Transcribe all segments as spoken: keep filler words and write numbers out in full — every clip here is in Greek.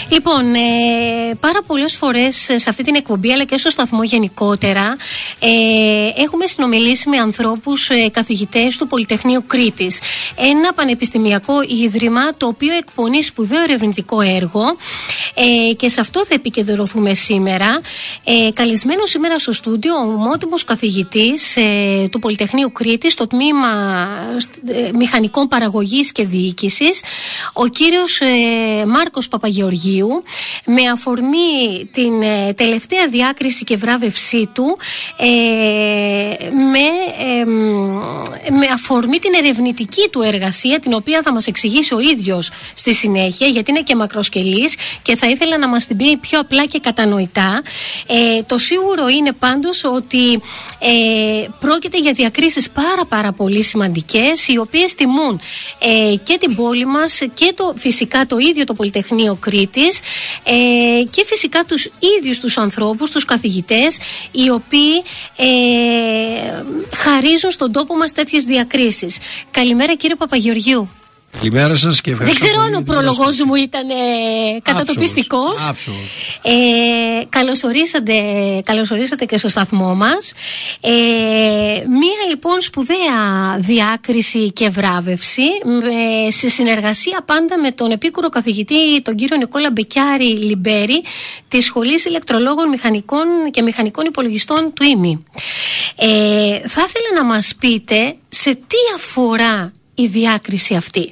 Λοιπόν, ε, πάρα πολλές φορές σε αυτή την εκπομπή αλλά και στο σταθμό γενικότερα ε, έχουμε συνομιλήσει με ανθρώπους ε, καθηγητές του Πολυτεχνείου Κρήτης. Ένα πανεπιστημιακό ίδρυμα το οποίο εκπονεί σπουδαίο ερευνητικό έργο ε, και σε αυτό θα επικεντρωθούμε σήμερα. Ε, καλεσμένο σήμερα στο στούντιο ο ομότιμος καθηγητής ε, του Πολυτεχνείου Κρήτης στο τμήμα ε, Μηχανικών Παραγωγής και Διοίκησης, ο κύριος ε, Μάρκος Παπαγεωργίου, με αφορμή την ε, τελευταία διάκριση και βράβευσή του, ε, με, ε, με αφορμή την ερευνητική του εργασία, την οποία θα μας εξηγήσει ο ίδιος στη συνέχεια, γιατί είναι και μακροσκελής και θα ήθελα να μας την πει πιο απλά και κατανοητά. Ε, το σίγουρο είναι πάντως ότι ε, πρόκειται για διακρίσεις πάρα πάρα πολύ σημαντικές, οι οποίες τιμούν ε, και την πόλη μας και το, φυσικά το ίδιο το Πολυτεχνείο Κρήτης ε, και φυσικά τους ίδιους τους ανθρώπους, τους καθηγητές, οι οποίοι ε, χαρίζουν στον τόπο μας τέτοιες διακρίσεις. Καλημέρα κύριε Παπαγεωργίου. Καλημέρα σας και ευχαριστώ. Δεν ξέρω αν ο προλογός μου ήταν ε, κατατοπιστικός. Ε, καλωσορίσατε, καλωσορίσατε και στο σταθμό μας. Ε, μία λοιπόν σπουδαία διάκριση και βράβευση ε, σε συνεργασία πάντα με τον επίκουρο καθηγητή τον κύριο Νικόλα Μπεκιάρη Λιμπέρη της Σχολής Ηλεκτρολόγων Μηχανικών και Μηχανικών Υπολογιστών του ΙΜΗ. Ε, θα ήθελα να μας πείτε σε τι αφορά η διάκριση αυτή.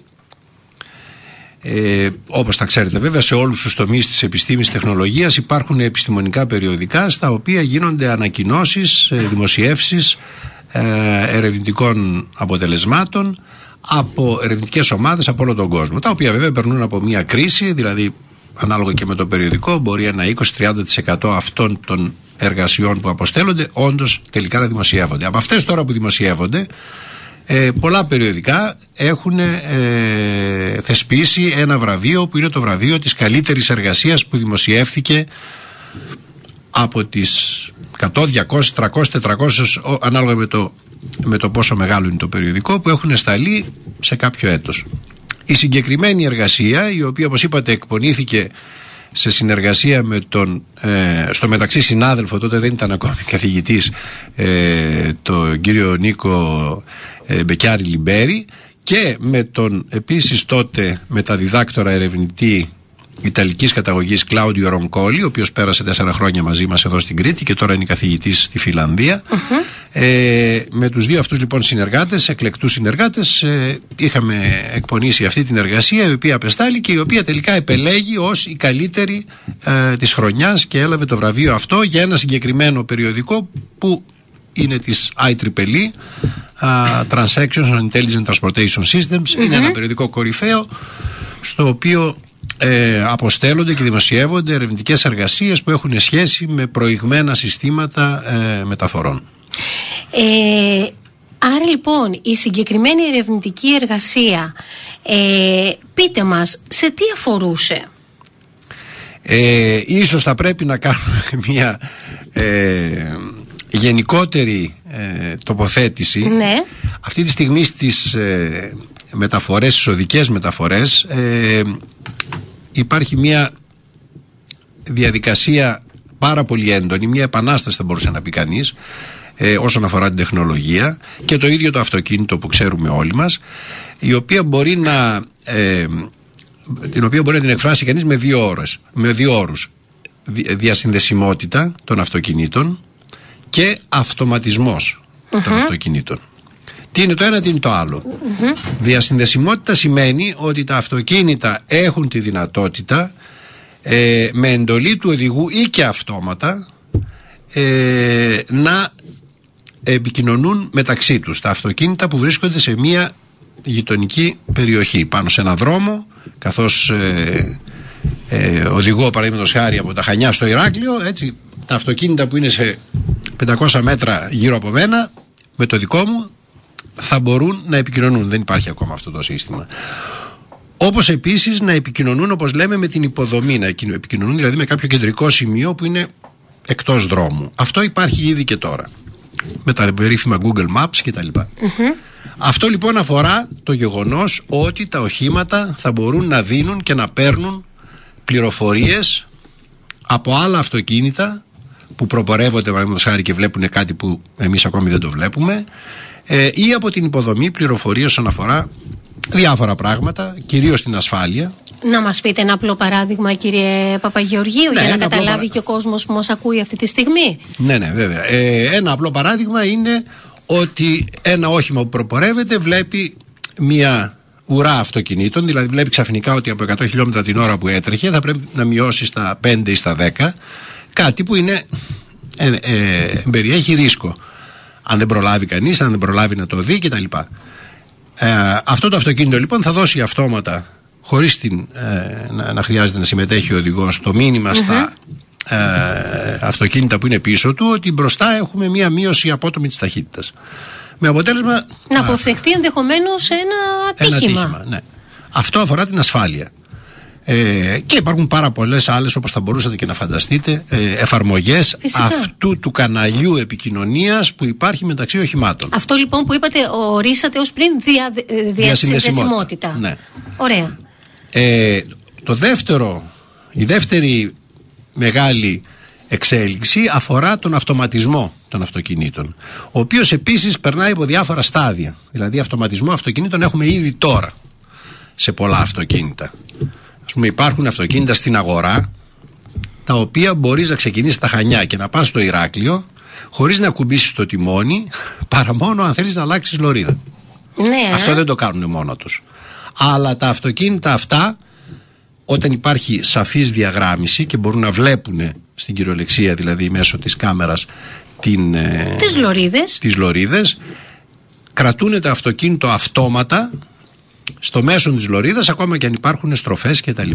Ε, όπως τα ξέρετε βέβαια, σε όλους τους τομείς της επιστήμης τεχνολογίας υπάρχουν επιστημονικά περιοδικά στα οποία γίνονται ανακοινώσεις, δημοσιεύσεις ε, ερευνητικών αποτελεσμάτων από ερευνητικές ομάδες από όλο τον κόσμο, τα οποία βέβαια περνούν από μια κρίση, δηλαδή ανάλογα και με το περιοδικό μπορεί ένα είκοσι με τριάντα τοις εκατό αυτών των εργασιών που αποστέλλονται όντως τελικά να δημοσιεύονται. Από αυτές τώρα που δημοσιεύονται, Ε, πολλά περιοδικά έχουν ε, θεσπίσει ένα βραβείο που είναι το βραβείο της καλύτερης εργασίας που δημοσιεύθηκε από τις εκατό, διακόσιες, τριακόσιες, τετρακόσιες ανάλογα με το, με το πόσο μεγάλο είναι το περιοδικό, που έχουν σταλεί σε κάποιο έτος. Η συγκεκριμένη εργασία, η οποία όπως είπατε εκπονήθηκε σε συνεργασία με τον ε, στο μεταξύ συνάδελφο, τότε δεν ήταν ακόμη καθηγητής, ε, τον κύριο Νίκο ε, Μπεκιάρη Λιμπέρη, και με τον επίσης τότε μεταδιδάκτορα ερευνητή Ιταλικής καταγωγής Κλάουντιο Ρονκόλη, ο οποίος πέρασε τέσσερα χρόνια μαζί μας εδώ στην Κρήτη και τώρα είναι καθηγητής στη Φιλανδία. Uh-huh. Ε, με τους δύο αυτούς λοιπόν συνεργάτες, εκλεκτούς συνεργάτες, ε, είχαμε εκπονήσει αυτή την εργασία, η οποία απεστάλλει και η οποία τελικά επελέγει ως η καλύτερη ε, της χρονιάς και έλαβε το βραβείο αυτό για ένα συγκεκριμένο περιοδικό που είναι της άι τρίπλ ι, uh, Transactions on Intelligent Transportation Systems. Uh-huh. Είναι ένα περιοδικό κορυφαίο στο οποίο Ε, αποστέλλονται και δημοσιεύονται ερευνητικές εργασίες που έχουν σχέση με προηγμένα συστήματα ε, μεταφορών. Ε, άρα λοιπόν η συγκεκριμένη ερευνητική εργασία, ε, πείτε μας σε τι αφορούσε. Ε, ίσως θα πρέπει να κάνουμε μια ε, γενικότερη ε, τοποθέτηση. Ναι. Αυτή τη στιγμή στις ε, μεταφορές, στις οδικές μεταφορές, ε, υπάρχει μια διαδικασία πάρα πολύ έντονη, μια επανάσταση θα μπορούσε να πει κανείς, ε, όσον αφορά την τεχνολογία, και το ίδιο το αυτοκίνητο που ξέρουμε όλοι μας, η οποία μπορεί να, ε, την οποία μπορεί να την εκφράσει κανείς με δύο ώρες, με δύο όρους: διασυνδεσιμότητα των αυτοκινήτων και αυτοματισμός uh-huh. των αυτοκινήτων. Τι είναι το ένα, τι είναι το άλλο. Mm-hmm. Διασυνδεσιμότητα σημαίνει ότι τα αυτοκίνητα έχουν τη δυνατότητα ε, με εντολή του οδηγού ή και αυτόματα ε, να επικοινωνούν μεταξύ τους τα αυτοκίνητα που βρίσκονται σε μια γειτονική περιοχή, πάνω σε ένα δρόμο, καθώς ε, ε, οδηγώ παραδείγματος χάρη από τα Χανιά στο Ηράκλειο, έτσι, τα αυτοκίνητα που είναι σε πεντακόσια μέτρα γύρω από μένα με το δικό μου θα μπορούν να επικοινωνούν. Δεν υπάρχει ακόμα αυτό το σύστημα. Όπως επίσης να επικοινωνούν, όπως λέμε, με την υποδομή, να επικοινωνούν δηλαδή με κάποιο κεντρικό σημείο που είναι εκτός δρόμου. Αυτό υπάρχει ήδη και τώρα με τα περίφημα Google Maps κτλ. Mm-hmm. Αυτό λοιπόν αφορά το γεγονός ότι τα οχήματα θα μπορούν να δίνουν και να παίρνουν πληροφορίες από άλλα αυτοκίνητα που προπορεύονται, παραδείγματος χάρη, και βλέπουν κάτι που εμείς ακόμη δεν το βλέπουμε, ε, ή από την υποδομή πληροφορίες όσον αφορά διάφορα πράγματα, κυρίως την ασφάλεια. Να μας πείτε ένα απλό παράδειγμα, κύριε Παπαγεωργίου, ναι, για να καταλάβει παρα... και ο κόσμος που μας ακούει αυτή τη στιγμή. Ναι, ναι, βέβαια. Ε, ένα απλό παράδειγμα είναι ότι ένα όχημα που προπορεύεται βλέπει μια ουρά αυτοκινήτων, δηλαδή βλέπει ξαφνικά ότι από εκατό χιλιόμετρα την ώρα που έτρεχε θα πρέπει να μειώσει στα πέντε ή στα δέκα, κάτι που είναι, ε, ε, περιέχει ρίσκο. Αν δεν προλάβει κανείς, αν δεν προλάβει να το δει κτλ. Ε, αυτό το αυτοκίνητο λοιπόν θα δώσει αυτόματα, χωρίς την, ε, να, να χρειάζεται να συμμετέχει ο οδηγός, το μήνυμα mm-hmm. στα ε, αυτοκίνητα που είναι πίσω του ότι μπροστά έχουμε μία μείωση απότομη της ταχύτητας. Με αποτέλεσμα να αποφευχθεί ενδεχομένως ένα ατύχημα. Ένα ατύχημα, ναι. Αυτό αφορά την ασφάλεια. Ε, και υπάρχουν πάρα πολλές άλλες, όπως θα μπορούσατε και να φανταστείτε, ε, εφαρμογές Φυσικά. αυτού του καναλιού επικοινωνίας που υπάρχει μεταξύ οχημάτων. Αυτό λοιπόν που είπατε, ορίσατε ως πριν δια, διασυνδεσιμότητα. Ναι. Ωραία. Ε, το δεύτερο, η δεύτερη μεγάλη εξέλιξη αφορά τον αυτοματισμό των αυτοκινήτων, ο οποίος επίσης περνάει από διάφορα στάδια. Δηλαδή αυτοματισμό αυτοκινήτων έχουμε ήδη τώρα σε πολλά αυτοκίνητα. Ας πούμε, υπάρχουν αυτοκίνητα στην αγορά τα οποία μπορείς να ξεκινήσεις τα Χανιά και να πας στο Ηράκλειο χωρίς να κουμπίσεις το τιμόνι, παρά μόνο αν θέλεις να αλλάξεις λωρίδα. Ναι. Αυτό δεν το κάνουν μόνο τους. Αλλά τα αυτοκίνητα αυτά, όταν υπάρχει σαφής διαγράμμιση και μπορούν να βλέπουν στην κυριολεξία, δηλαδή μέσω της κάμερας, την, τις λωρίδες. τις λωρίδες, κρατούν το αυτοκίνητο αυτόματα στο μέσο της λωρίδας, ακόμα και αν υπάρχουν στροφές κτλ.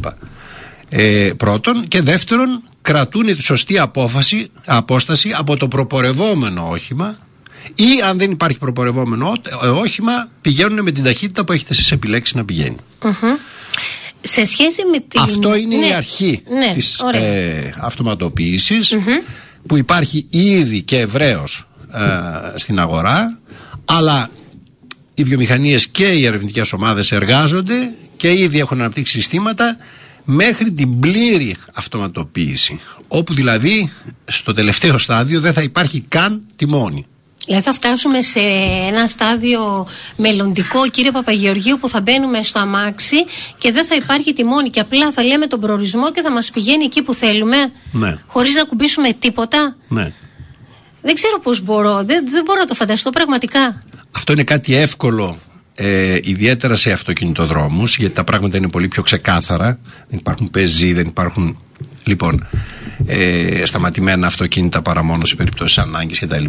Ε, πρώτον, και δεύτερον, κρατούν τη σωστή απόφαση, απόσταση από το προπορευόμενο όχημα, ή αν δεν υπάρχει προπορευόμενο όχημα, πηγαίνουν με την ταχύτητα που έχετε εσείς επιλέξει να πηγαίνει. Mm-hmm. Σε σχέση με την... Αυτό είναι ναι. η αρχή ναι. της ε, αυτοματοποίησης, mm-hmm. που υπάρχει ήδη και ευρέως ε, στην αγορά, αλλά οι βιομηχανίες και οι ερευνητικές ομάδες εργάζονται και ήδη έχουν αναπτύξει συστήματα μέχρι την πλήρη αυτοματοποίηση, όπου δηλαδή στο τελευταίο στάδιο δεν θα υπάρχει καν τιμόνι. Δηλαδή θα φτάσουμε σε ένα στάδιο μελλοντικό, κύριε Παπαγεωργίου, που θα μπαίνουμε στο αμάξι και δεν θα υπάρχει τιμόνι και απλά θα λέμε τον προορισμό και θα μας πηγαίνει εκεί που θέλουμε, ναι. χωρίς να κουμπίσουμε τίποτα. Ναι. Δεν ξέρω πώς μπορώ, δεν, δεν μπορώ να το φανταστώ πραγματικά. Αυτό είναι κάτι εύκολο, ε, ιδιαίτερα σε αυτοκινητοδρόμους, γιατί τα πράγματα είναι πολύ πιο ξεκάθαρα. Δεν υπάρχουν πεζοί, δεν υπάρχουν λοιπόν ε, σταματημένα αυτοκίνητα παρά μόνο σε περιπτώσεις ανάγκης κτλ.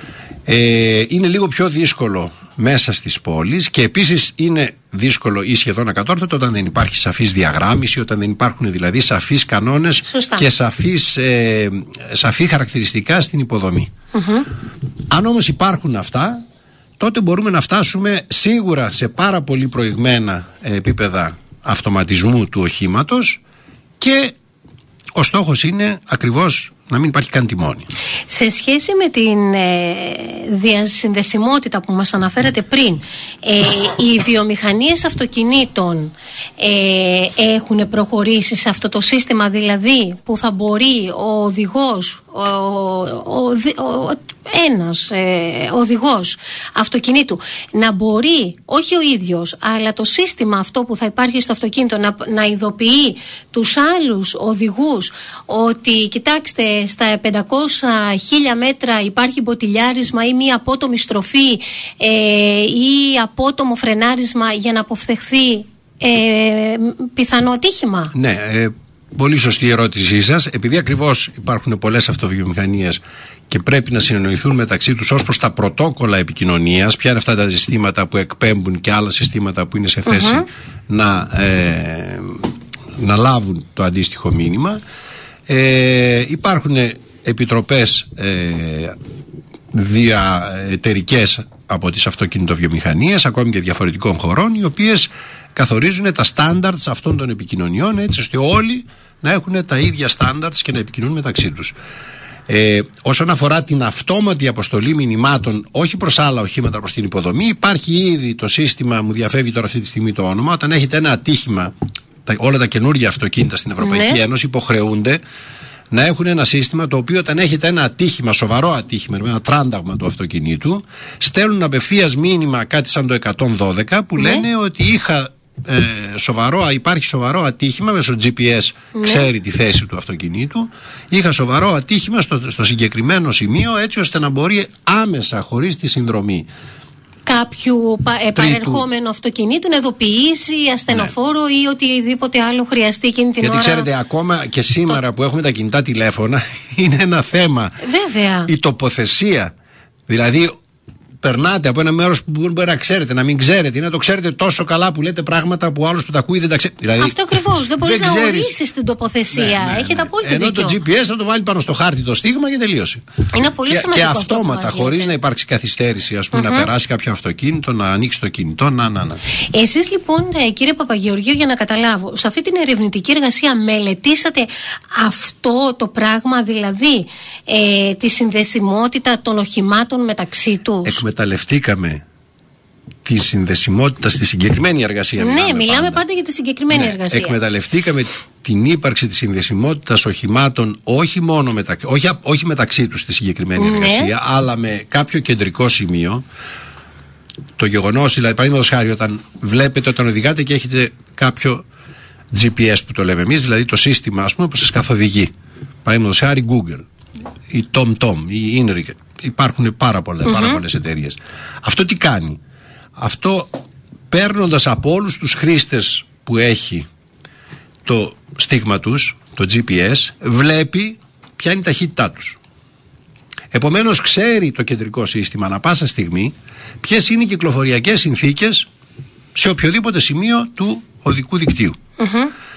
Ε, είναι λίγο πιο δύσκολο μέσα στις πόλεις και επίσης είναι δύσκολο ή σχεδόν ακατόρθωτο όταν δεν υπάρχει σαφής διαγράμμιση, όταν δεν υπάρχουν δηλαδή σαφείς κανόνες Σωστά. και σαφείς, ε, σαφή χαρακτηριστικά στην υποδομή. Mm-hmm. Αν όμως υπάρχουν αυτά, τότε μπορούμε να φτάσουμε σίγουρα σε πάρα πολύ προηγμένα επίπεδα αυτοματισμού του οχήματος και ο στόχος είναι ακριβώς να μην υπάρχει καν τιμόνι. Σε σχέση με την ε, διασυνδεσιμότητα που μας αναφέρατε πριν, ε, οι βιομηχανίες αυτοκινήτων ε, έχουν προχωρήσει σε αυτό το σύστημα, δηλαδή που θα μπορεί ο οδηγός, ο, ο, ο, ο, ένας ε, οδηγός αυτοκινήτου να μπορεί, όχι ο ίδιος, αλλά το σύστημα αυτό που θα υπάρχει στο αυτοκίνητο να, να ειδοποιεί τους άλλους οδηγούς ότι κοιτάξτε, στα πεντακόσια χίλια μέτρα υπάρχει μποτιλιάρισμα ή μία απότομη στροφή ε, ή απότομο φρενάρισμα για να αποφευχθεί ε, πιθανό ατύχημα. Ναι, ε, πολύ σωστή η ερώτησή σας. Επειδή ακριβώς υπάρχουν πολλές αυτοβιομηχανίες και πρέπει να συνεννοηθούν μεταξύ τους ως προς τα πρωτόκολλα επικοινωνίας, ποια είναι αυτά τα συστήματα που εκπέμπουν και άλλα συστήματα που είναι σε θέση mm-hmm. να, ε, να λάβουν το αντίστοιχο μήνυμα. Ε, υπάρχουν επιτροπές ε, διαεταιρικές από τις αυτοκινητοβιομηχανίες, ακόμη και διαφορετικών χωρών, οι οποίες καθορίζουν τα standards αυτών των επικοινωνιών, έτσι ώστε όλοι να έχουν τα ίδια standards και να επικοινωνούν μεταξύ τους. Ε, όσον αφορά την αυτόματη αποστολή μηνυμάτων, όχι προς άλλα οχήματα, προς την υποδομή, υπάρχει ήδη το σύστημα, μου διαφεύγει τώρα αυτή τη στιγμή το όνομα, όταν έχετε ένα ατύχημα τα, όλα τα καινούργια αυτοκίνητα στην Ευρωπαϊκή ναι. Ένωση υποχρεούνται να έχουν ένα σύστημα το οποίο όταν έχετε ένα ατύχημα, σοβαρό ατύχημα, ένα τράνταγμα του αυτοκινήτου, στέλνουν απευθείας μήνυμα κάτι σαν το εκατόν δώδεκα που ναι. λένε ότι είχα ε, σοβαρό, υπάρχει σοβαρό ατύχημα, μέσω τζι πι ες ναι. ξέρει τη θέση του αυτοκινήτου, είχα σοβαρό ατύχημα στο, στο συγκεκριμένο σημείο, έτσι ώστε να μπορεί άμεσα, χωρίς τη συνδρομή κάποιου ε, παρερχόμενου αυτοκινήτου να ειδοποιήσει ασθενοφόρο ναι. ή οτιδήποτε άλλο χρειαστεί εκείνη την Γιατί ώρα. Γιατί ξέρετε, ακόμα και σήμερα το... που έχουμε τα κινητά τηλέφωνα, είναι ένα θέμα. Βέβαια. Η τοποθεσία. Δηλαδή, περνάτε από ένα μέρος που μπορεί να ξέρετε, να μην ξέρετε, ή να το ξέρετε τόσο καλά που λέτε πράγματα που άλλος που τα ακούει δεν τα ξέρει. Δηλαδή, αυτό ακριβώς. Δεν μπορείς να ορίσεις την τοποθεσία. Ναι, ναι, ναι. Έχετε απόλυτο δίκιο. Ενώ το τζι πι ες θα το βάλει πάνω στο χάρτη το στίγμα και τελείωσε. Είναι πολύ και, σημαντικό. Και αυτόματα, χωρίς να υπάρξει καθυστέρηση, ας πούμε, mm-hmm. να περάσει κάποιο αυτοκίνητο, να ανοίξει το κινητό, να, να, να. Εσείς λοιπόν, κύριε Παπαγεωργίου, για να καταλάβω, σε αυτή την ερευνητική εργασία μελετήσατε αυτό το πράγμα, δηλαδή ε, τη συνδεσιμότητα των οχημάτων μεταξύ τους. Εκμεταλλευτήκαμε τη συνδεσιμότητα στη συγκεκριμένη εργασία. Ναι, μιλάμε, μιλάμε πάντα. πάντα για τη συγκεκριμένη ναι, εργασία. Εκμεταλλευτήκαμε την ύπαρξη της συνδεσιμότητας οχημάτων όχι μόνο μεταξύ, όχι, όχι μεταξύ τους στη συγκεκριμένη ναι. εργασία, αλλά με κάποιο κεντρικό σημείο. Το γεγονός, δηλαδή, παραδείγματος χάρη, όταν βλέπετε, όταν οδηγάτε και έχετε κάποιο τζι πι ες που το λέμε εμείς, δηλαδή το σύστημα, ας πούμε, που σας καθοδηγεί. Παραδείγματος χάρη Google, η TomTom, η Inrik. Υπάρχουν πάρα πολλές, mm-hmm. πάρα πολλές εταιρείες. Αυτό τι κάνει? Αυτό, παίρνοντας από όλους τους χρήστες που έχει το στίγμα τους, το τζι πι ες, βλέπει ποια είναι η ταχύτητά τους. Επομένως ξέρει το κεντρικό σύστημα ανά πάσα στιγμή ποιες είναι οι κυκλοφοριακές συνθήκες σε οποιοδήποτε σημείο του οδικού δικτύου. Mm-hmm.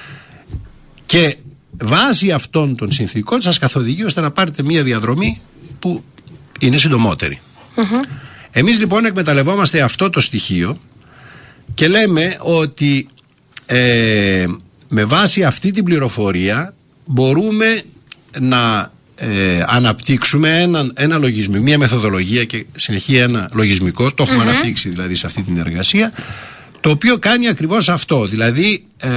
Και βάσει αυτών των συνθήκων σας καθοδηγεί ώστε να πάρετε μια διαδρομή που είναι συντομότερη. Mm-hmm. Εμείς λοιπόν εκμεταλλευόμαστε αυτό το στοιχείο και λέμε ότι ε, με βάση αυτή την πληροφορία μπορούμε να ε, αναπτύξουμε ένα, ένα λογισμικό, μια μεθοδολογία και συνεχεία ένα λογισμικό, το έχουμε mm-hmm. αναπτύξει δηλαδή σε αυτή την εργασία, το οποίο κάνει ακριβώς αυτό, δηλαδή ε,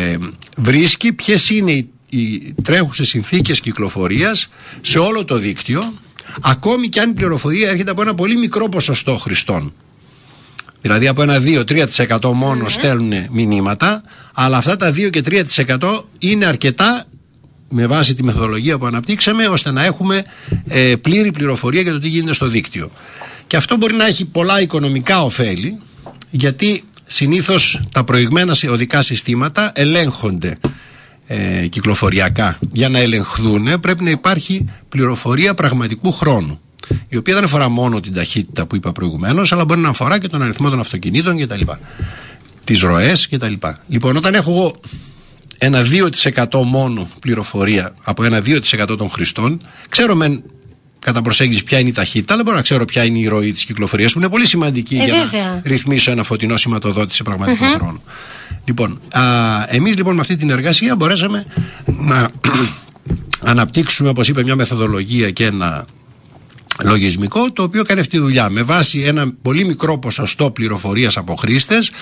βρίσκει ποιες είναι οι, οι τρέχουσες συνθήκες κυκλοφορίας σε όλο το δίκτυο, ακόμη και αν η πληροφορία έρχεται από ένα πολύ μικρό ποσοστό χρηστών. Δηλαδή από ένα δύο με τρία τοις εκατό μόνο mm-hmm. στέλνουν μηνύματα, αλλά αυτά τα δύο και τρία τοις εκατό είναι αρκετά με βάση τη μεθοδολογία που αναπτύξαμε ώστε να έχουμε ε, πλήρη πληροφορία για το τι γίνεται στο δίκτυο. Και αυτό μπορεί να έχει πολλά οικονομικά ωφέλη, γιατί συνήθως τα προηγμένα οδικά συστήματα ελέγχονται ε, κυκλοφοριακά. Για να ελεγχθούν πρέπει να υπάρχει πληροφορία πραγματικού χρόνου, η οποία δεν αφορά μόνο την ταχύτητα που είπα προηγουμένως, αλλά μπορεί να αφορά και τον αριθμό των αυτοκινήτων κτλ. Τις ροές κτλ. Λοιπόν, όταν έχω εγώ ένα δύο τοις εκατό μόνο πληροφορία από ένα δύο τοις εκατό των χρηστών, ξέρω μεν κατά προσέγγιση ποια είναι η ταχύτητα, αλλά μπορώ να ξέρω ποια είναι η ροή της κυκλοφορίας, που είναι πολύ σημαντική ε, για βέβαια. να ρυθμίσω ένα φωτεινό σηματοδότη σε πραγματικό mm-hmm. χρόνο. Λοιπόν, α, εμείς λοιπόν με αυτή την εργασία μπορέσαμε να αναπτύξουμε, όπως είπε, μια μεθοδολογία και ένα λογισμικό, το οποίο κάνει αυτή τη δουλειά με βάση ένα πολύ μικρό ποσοστό πληροφορίας από χρήστες,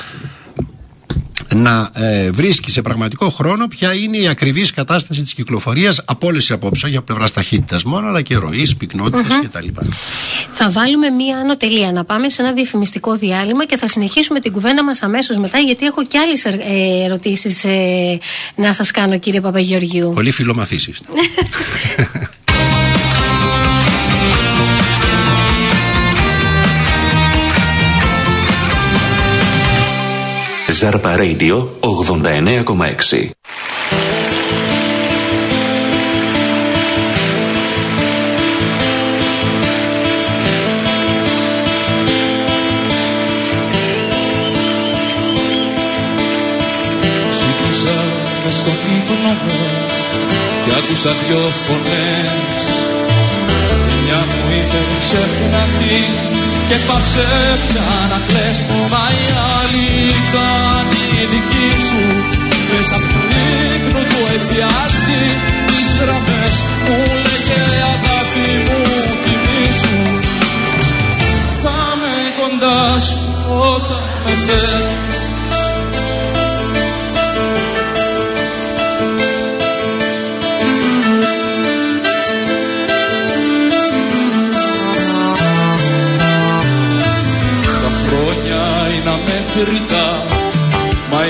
να ε, βρίσκει σε πραγματικό χρόνο ποια είναι η ακριβής κατάσταση της κυκλοφορίας από όλες τις απόψεις, όχι από πλευράς ταχύτητας μόνο, αλλά και ροής, πυκνότητας mm-hmm. κτλ. Θα βάλουμε μία ανωτελεία, να πάμε σε ένα διαφημιστικό διάλειμμα και θα συνεχίσουμε την κουβέντα μας αμέσως μετά, γιατί έχω και άλλες ε, ερωτήσεις ε, να σας κάνω, κύριε Παπαγεωργίου. Πολύ φιλομαθήσεις. Ζάρπα Radio ογδόντα εννέα κόμμα έξι. Ξύπνησα μες στον ύπνο μου και άκουσα δυο φωνές. Η μια μου είπε ξέχνα τι και πάψε πια να κλαις, μα η άλλη ήταν η δική σου. Πες απ' του ύπνου του εφιάλτη τις γραμμές, μου λέγε αγάπη μου θυμήσου. Θα με κοντά σου όταν με θέλεις.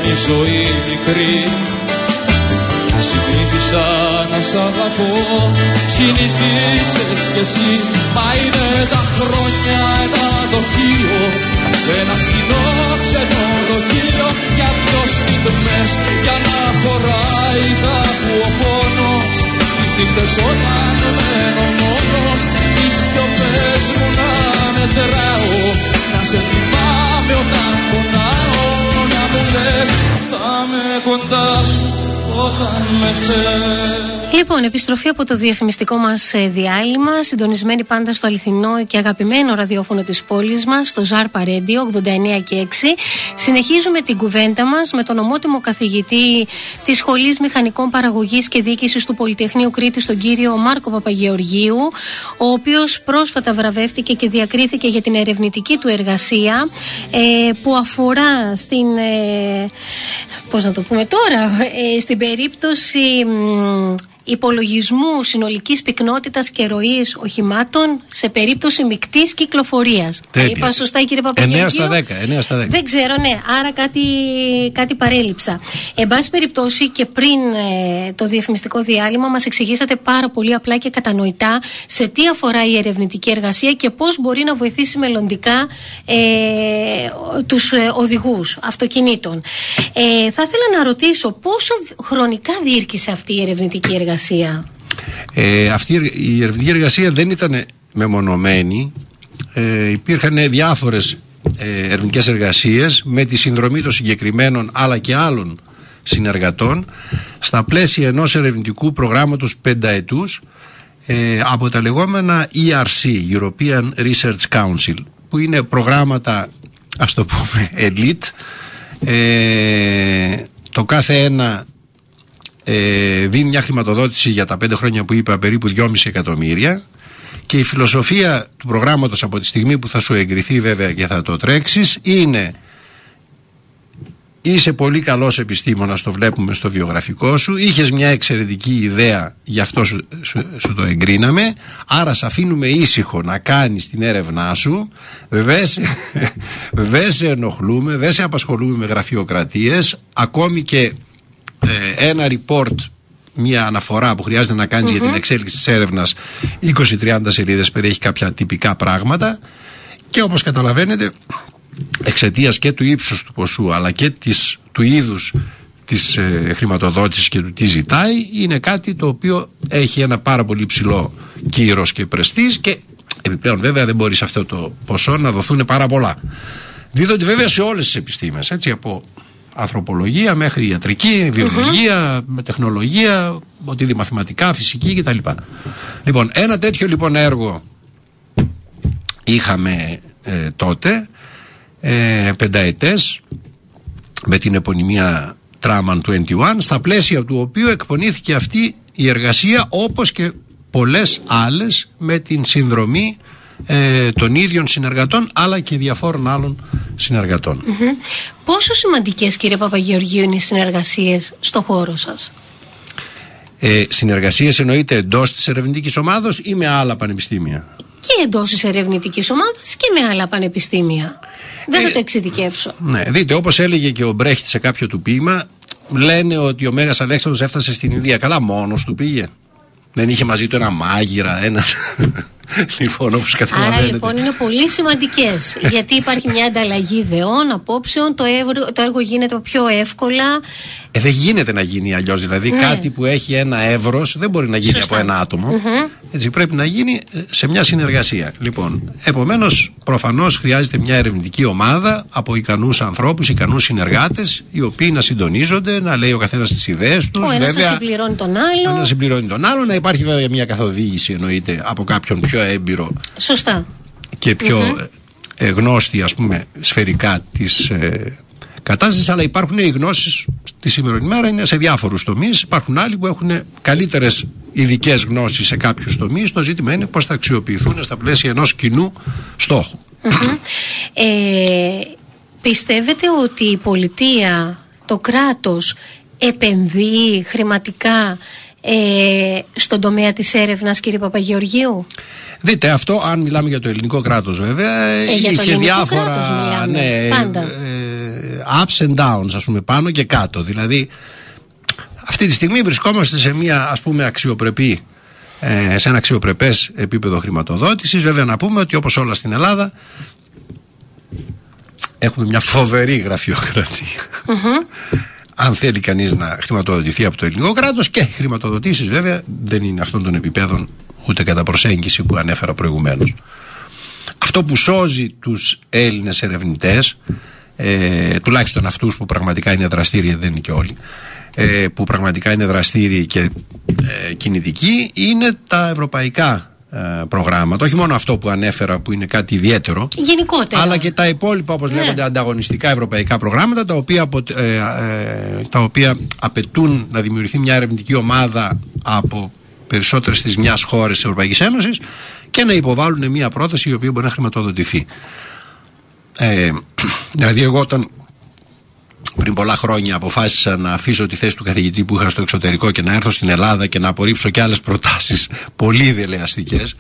η ζωή μικρή. Συνήθισα να σ' αγαπώ, συνηθίσες κι εσύ. Μα είναι τα χρόνια ένα δοχείο, ένα φτηνό ξενοδοχείο για δυο στιγμές, για να χωράει κάπου ο πόνος. Τις νύχτες όταν μένω μόνος, τις σιωπές μου να μετράω, να σε θυμάμαι όταν πονάω, να μου λες θα με κοντά σου όταν με θες. Λοιπόν, επιστροφή από το διαφημιστικό μας διάλειμμα, συντονισμένη πάντα στο αληθινό και αγαπημένο ραδιόφωνο της πόλης μας, στο Ζάρπα Radio ογδόντα εννέα και έξι. Συνεχίζουμε την κουβέντα μας με τον ομότιμο καθηγητή της Σχολής Μηχανικών Παραγωγής και Διοίκησης του Πολυτεχνείου Κρήτης, τον κύριο Μάρκο Παπαγεωργίου, ο οποίος πρόσφατα βραβεύτηκε και διακρίθηκε για την ερευνητική του εργασία, ε, που αφορά στην, ε, πώς να το πούμε τώρα, ε, στην περίπτωση μ, υπολογισμού συνολικής πυκνότητας και ροής οχημάτων σε περίπτωση μεικτής κυκλοφορίας. Είπα σωστά, κύριε Παπαγεωργίου? εννέα στα δέκα. Δεν ξέρω, ναι, άρα κάτι, κάτι παρέλειψα. Εν πάση περιπτώσει, και πριν ε, το διαφημιστικό διάλειμμα, μας εξηγήσατε πάρα πολύ απλά και κατανοητά σε τι αφορά η ερευνητική εργασία και πώς μπορεί να βοηθήσει μελλοντικά ε, τους ε, οδηγούς αυτοκινήτων. Ε, θα ήθελα να ρωτήσω πόσο χρονικά διήρκησε αυτή η ερευνητική εργασία? Ε, αυτή η ερευνητική εργασία δεν ήταν μεμονωμένη. Ε, υπήρχαν διάφορες ε, ερευνητικές εργασίες με τη συνδρομή των συγκεκριμένων αλλά και άλλων συνεργατών στα πλαίσια ενός ερευνητικού προγράμματος πενταετούς ε, από τα λεγόμενα ι αρ σι, European Research Council, που είναι προγράμματα, ας το πούμε, elite. Ε, το κάθε ένα Ε, δίνει μια χρηματοδότηση για τα πέντε χρόνια που είπα περίπου δυόμισι εκατομμύρια, και η φιλοσοφία του προγράμματος από τη στιγμή που θα σου εγκριθεί βέβαια και θα το τρέξεις είναι: είσαι πολύ καλός επιστήμονας, το βλέπουμε στο βιογραφικό σου, είχες μια εξαιρετική ιδέα, γι' αυτό σου, σου, σου το εγκρίναμε, άρα σε αφήνουμε ήσυχο να κάνεις την έρευνά σου, δεν σε, δεν σε ενοχλούμε, δεν σε απασχολούμε με γραφειοκρατίες, ακόμη και Ε, ένα report, μια αναφορά που χρειάζεται να κάνεις mm-hmm. για την εξέλιξη της έρευνας, είκοσι με τριάντα σελίδες, περιέχει κάποια τυπικά πράγματα, και όπως καταλαβαίνετε, εξαιτίας και του ύψους του ποσού αλλά και της, του είδους της ε, χρηματοδότησης και του τι ζητάει, είναι κάτι το οποίο έχει ένα πάρα πολύ ψηλό κύρος και πρεστίζ, και επιπλέον βέβαια δεν μπορεί σε αυτό το ποσό να δοθούν πάρα πολλά. Δίδονται βέβαια σε όλες τις επιστήμες, έτσι, από ανθρωπολογία μέχρι ιατρική, βιολογία, mm-hmm. τεχνολογία, οτιδήποτε, μαθηματικά, φυσική κτλ. Λοιπόν, ένα τέτοιο λοιπόν έργο είχαμε ε, τότε, ε, πενταετές, με την επωνυμία Traman είκοσι ένα, στα πλαίσια του οποίου εκπονήθηκε αυτή η εργασία, όπως και πολλές άλλες με την συνδρομή ε, των ίδιων συνεργατών αλλά και διαφόρων άλλων συνεργατών. Mm-hmm. Πόσο σημαντικές, κύριε Παπαγεωργίου, είναι οι συνεργασίες στο χώρο σας? Ε, συνεργασίες εννοείται εντός της ερευνητικής ομάδος ή με άλλα πανεπιστήμια? Και εντός της ερευνητικής ομάδας και με άλλα πανεπιστήμια. Δεν ε, θα το εξειδικεύσω. Ναι, δείτε, όπως έλεγε και ο Μπρέχτ σε κάποιο του ποίημα, λένε ότι ο Μέγας Αλέξανδρος έφτασε στην Ινδία. Καλά, μόνος του πήγε? Δεν είχε μαζί του ένα μάγειρα, ένα... Λοιπόν, όπως καταλαβαίνετε. Άρα λοιπόν είναι πολύ σημαντικές, γιατί υπάρχει μια ανταλλαγή ιδεών, απόψεων, το, εύρο, το έργο γίνεται πιο εύκολα. Ε, δεν γίνεται να γίνει αλλιώς. Δηλαδή, ναι. Κάτι που έχει ένα εύρος δεν μπορεί να γίνει Σωστά. από ένα άτομο. Mm-hmm. Έτσι, πρέπει να γίνει σε μια συνεργασία. Λοιπόν, επομένως, προφανώς χρειάζεται μια ερευνητική ομάδα από ικανούς ανθρώπους, ικανούς συνεργάτες, οι οποίοι να συντονίζονται, να λέει ο καθένας τις ιδέες τους. Ο ένας να συμπληρώνει τον άλλο. Να συμπληρώνει τον άλλο, να υπάρχει βέβαια μια καθοδήγηση, εννοείται, από κάποιον πιο έμπειρο. Σωστά. Και πιο mm-hmm. ε, γνώστη, ας πούμε, σφαιρικά της ε, κατάστασης, αλλά υπάρχουν οι γνώσεις τη σημερινή μέρα, είναι σε διάφορους τομείς. Υπάρχουν άλλοι που έχουν καλύτερες ειδικές γνώσεις σε κάποιους τομείς. Το ζήτημα είναι πώς θα αξιοποιηθούν στα πλαίσια ενός κοινού στόχου. Mm-hmm. ε, πιστεύετε ότι η πολιτεία, το κράτος, επενδύει χρηματικά ε, στον τομέα της έρευνας, κύριε Παπαγεωργίου? Δείτε, αυτό, αν μιλάμε για το ελληνικό κράτος βέβαια, ε, είχε για το διάφορα κράτος μιλάμε, ναι, πάντα. Ε, ups and downs, ας πούμε, πάνω και κάτω. Δηλαδή αυτή τη στιγμή βρισκόμαστε σε μια, ας πούμε, αξιοπρεπή, ε, σε ένα αξιοπρεπές επίπεδο χρηματοδότησης. Βέβαια να πούμε ότι όπως όλα στην Ελλάδα έχουμε μια φοβερή γραφειοκρατία. Mm-hmm. Αν θέλει κανείς να χρηματοδοτηθεί από το ελληνικό κράτος, και οι χρηματοδοτήσεις βέβαια δεν είναι αυτών των επιπέδων ούτε κατά προσέγγιση που ανέφερα προηγουμένως. Αυτό που σώζει τους Έλληνες ερευνητές, ε, τουλάχιστον αυτούς που πραγματικά είναι δραστήριοι, δεν είναι και όλοι, ε, που πραγματικά είναι δραστήριοι και ε, κινητικοί, είναι τα ευρωπαϊκά ε, προγράμματα. Όχι μόνο αυτό που ανέφερα που είναι κάτι ιδιαίτερο, γενικότερα, αλλά και τα υπόλοιπα, όπως ναι. λέγονται, ανταγωνιστικά ευρωπαϊκά προγράμματα, τα οποία, απο, ε, ε, τα οποία απαιτούν να δημιουργηθεί μια ερευνητική ομάδα από περισσότερες της μιας χώρες της Ευρωπαϊκής Ένωσης και να υποβάλουν μια πρόταση η οποία μπορεί να χρηματοδοτηθεί. Ε, δηλαδή εγώ όταν πριν πολλά χρόνια αποφάσισα να αφήσω τη θέση του καθηγητή που είχα στο εξωτερικό και να έρθω στην Ελλάδα και να απορρίψω και άλλες προτάσεις πολύ δελεαστικές,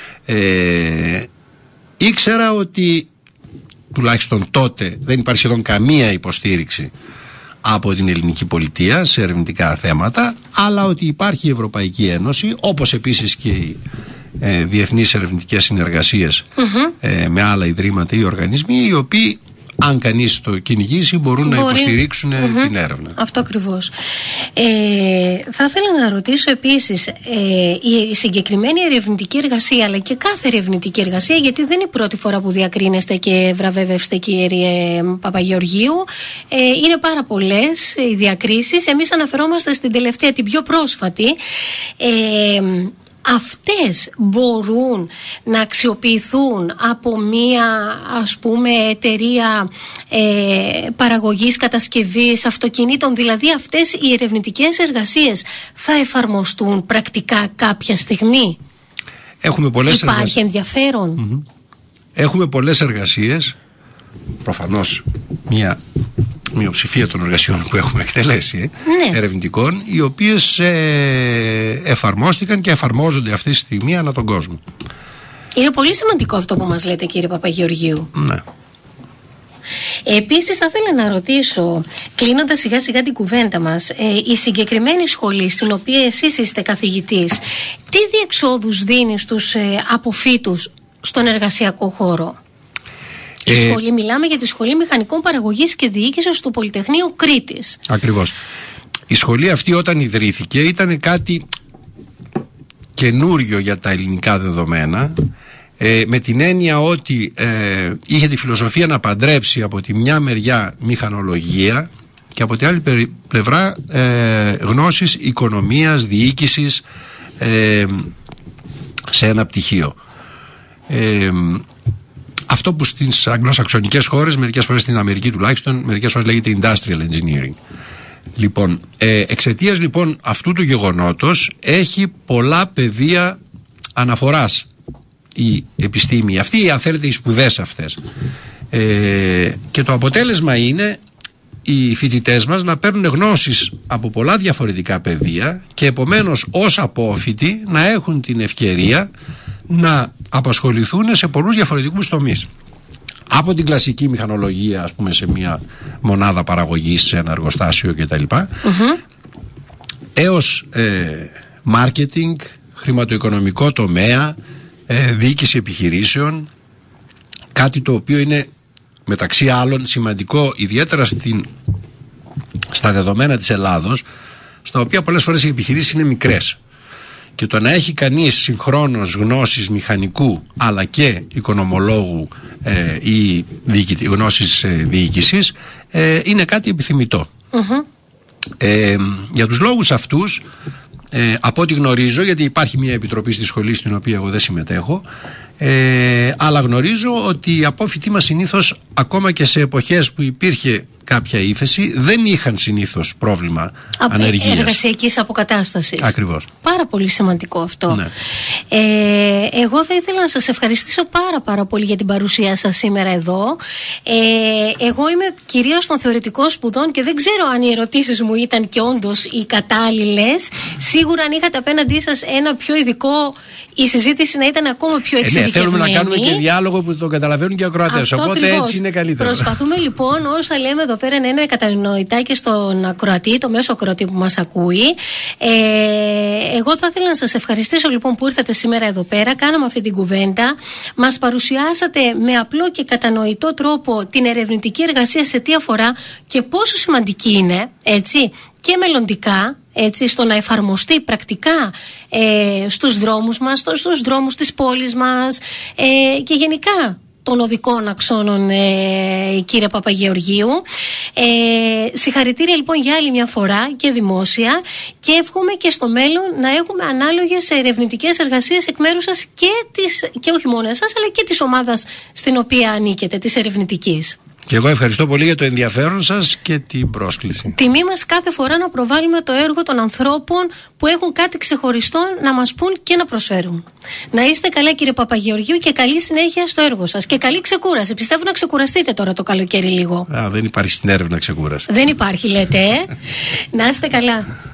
ε, ήξερα ότι τουλάχιστον τότε δεν υπάρχει σχεδόν καμία υποστήριξη από την ελληνική πολιτεία σε ερευνητικά θέματα, αλλά ότι υπάρχει η Ευρωπαϊκή Ένωση, όπως επίσης και οι ε, διεθνείς ερευνητικές συνεργασίες mm-hmm. ε, με άλλα ιδρύματα ή οργανισμοί, οι οποίοι, αν κανείς το κυνηγήσει, μπορούν Μπορεί. να υποστηρίξουν mm-hmm. την έρευνα. Αυτό ακριβώς. Ε, θα ήθελα να ρωτήσω επίσης, ε, η συγκεκριμένη ερευνητική εργασία, αλλά και κάθε ερευνητική εργασία, γιατί δεν είναι η πρώτη φορά που διακρίνεστε και βραβεύεστε, κύριε Παπαγεωργίου, ε, είναι πάρα πολλές οι διακρίσεις. Εμείς αναφερόμαστε στην τελευταία, την πιο πρόσφατη. Ε, Αυτές μπορούν να αξιοποιηθούν από μία, ας πούμε, εταιρεία ε, παραγωγής, κατασκευής αυτοκινήτων? Δηλαδή αυτές οι ερευνητικές εργασίες θα εφαρμοστούν πρακτικά κάποια στιγμή? Έχουμε πολλές Υπάρχει εργασίες. ενδιαφέρον? Mm-hmm. Έχουμε πολλές εργασίες. Προφανώς μία μειοψηφία των εργασιών που έχουμε εκτελέσει ναι. ερευνητικών, οι οποίες ε, εφαρμόστηκαν και εφαρμόζονται αυτή τη στιγμή ανά τον κόσμο. Είναι πολύ σημαντικό αυτό που μας λέτε, κύριε Παπαγεωργίου. Ναι. Επίσης θα ήθελα να ρωτήσω, κλείνοντας σιγά σιγά την κουβέντα μας, ε, η συγκεκριμένη σχολή στην οποία εσείς είστε καθηγητής, τι διεξόδους δίνει στους ε, αποφύτους στον εργασιακό χώρο? Η ε, σχολή, μιλάμε για τη Σχολή Μηχανικών Παραγωγής και Διοίκησης του Πολυτεχνείου Κρήτης. Ακριβώς. Η σχολή αυτή όταν ιδρύθηκε ήταν κάτι καινούριο για τα ελληνικά δεδομένα, ε, με την έννοια ότι ε, είχε τη φιλοσοφία να παντρέψει από τη μια μεριά μηχανολογία και από την άλλη πλευρά ε, γνώσεις οικονομίας, διοίκησης ε, σε ένα πτυχίο. Ε, Αυτό που στις αγγλοσαξονικές χώρες, μερικές φορές στην Αμερική τουλάχιστον, μερικές φορές λέγεται industrial engineering. Λοιπόν, ε, εξαιτίας λοιπόν αυτού του γεγονότος έχει πολλά πεδία αναφοράς η επιστήμη αυτή, αν θέλετε οι σπουδές αυτές. Ε, και το αποτέλεσμα είναι οι φοιτητές μας να παίρνουν γνώσεις από πολλά διαφορετικά πεδία και επομένως ως απόφοιτοι να έχουν την ευκαιρία να απασχοληθούν σε πολλούς διαφορετικούς τομείς. Από την κλασική μηχανολογία, ας πούμε, σε μια μονάδα παραγωγής, σε ένα εργοστάσιο κτλ. Mm-hmm. έως ε, marketing, χρηματοοικονομικό τομέα, ε, διοίκηση επιχειρήσεων, κάτι το οποίο είναι μεταξύ άλλων σημαντικό ιδιαίτερα στην, στα δεδομένα της Ελλάδος, στα οποία πολλές φορές οι επιχειρήσεις είναι μικρές. Και το να έχει κανείς συγχρόνως γνώσεις μηχανικού αλλά και οικονομολόγου ε, ή διοικη, γνώσεις ε, διοίκησης ε, είναι κάτι επιθυμητό. Mm-hmm. Ε, για τους λόγους αυτούς, ε, από ό,τι γνωρίζω, γιατί υπάρχει μια επιτροπή στη σχολή στην οποία εγώ δεν συμμετέχω, ε, αλλά γνωρίζω ότι οι απόφοιτοι μας συνήθως, ακόμα και σε εποχές που υπήρχε κάποια ύφεση, δεν είχαν συνήθως πρόβλημα από ανεργίας. Εργασιακής αποκατάστασης. Ακριβώς. Πάρα πολύ σημαντικό αυτό. Ναι. Ε, εγώ θα ήθελα να σας ευχαριστήσω πάρα πάρα πολύ για την παρουσία σας σήμερα εδώ. Ε, εγώ είμαι κυρίως των θεωρητικών σπουδών και δεν ξέρω αν οι ερωτήσεις μου ήταν και όντως οι κατάλληλες. Σίγουρα αν είχατε απέναντί σας ένα πιο ειδικό, η συζήτηση να ήταν ακόμα πιο εξειδικευμένη. Ε, ναι, θέλουμε να κάνουμε και διάλογο που το καταλαβαίνουν και οι ακροατές. Οπότε ακριβώς. Έτσι είναι καλύτερο. Προσπαθούμε λοιπόν, όσα λέμε εδώ εδώ πέρα να είναι κατανοητά και στον ακροατή, το μέσο ακροατή που μας ακούει. Ε, εγώ θα ήθελα να σας ευχαριστήσω λοιπόν που ήρθατε σήμερα εδώ πέρα, κάναμε αυτή την κουβέντα, μας παρουσιάσατε με απλό και κατανοητό τρόπο την ερευνητική εργασία σε τι αφορά και πόσο σημαντική είναι, έτσι, και μελλοντικά, έτσι, στο να εφαρμοστεί πρακτικά ε, στους δρόμους μας, στους δρόμους της πόλης μας ε, και γενικά των οδικών αξώνων, ε, κύριε Παπαγεωργίου. Ε, συγχαρητήρια λοιπόν για άλλη μια φορά και δημόσια, και εύχομαι και στο μέλλον να έχουμε ανάλογες ερευνητικές εργασίες εκ μέρους σας και, της, και όχι μόνο εσάς, αλλά και της ομάδας στην οποία ανήκετε, της ερευνητικής. Και εγώ ευχαριστώ πολύ για το ενδιαφέρον σας και την πρόσκληση. Τιμή μας κάθε φορά να προβάλλουμε το έργο των ανθρώπων που έχουν κάτι ξεχωριστό να μας πούν και να προσφέρουν. Να είστε καλά, κύριε Παπαγεωργίου, και καλή συνέχεια στο έργο σας. Και καλή ξεκούραση. Πιστεύω να ξεκουραστείτε τώρα το καλοκαίρι λίγο. Α, δεν υπάρχει στην έρευνα ξεκούραση. Δεν υπάρχει, λέτε, ε? Να είστε καλά.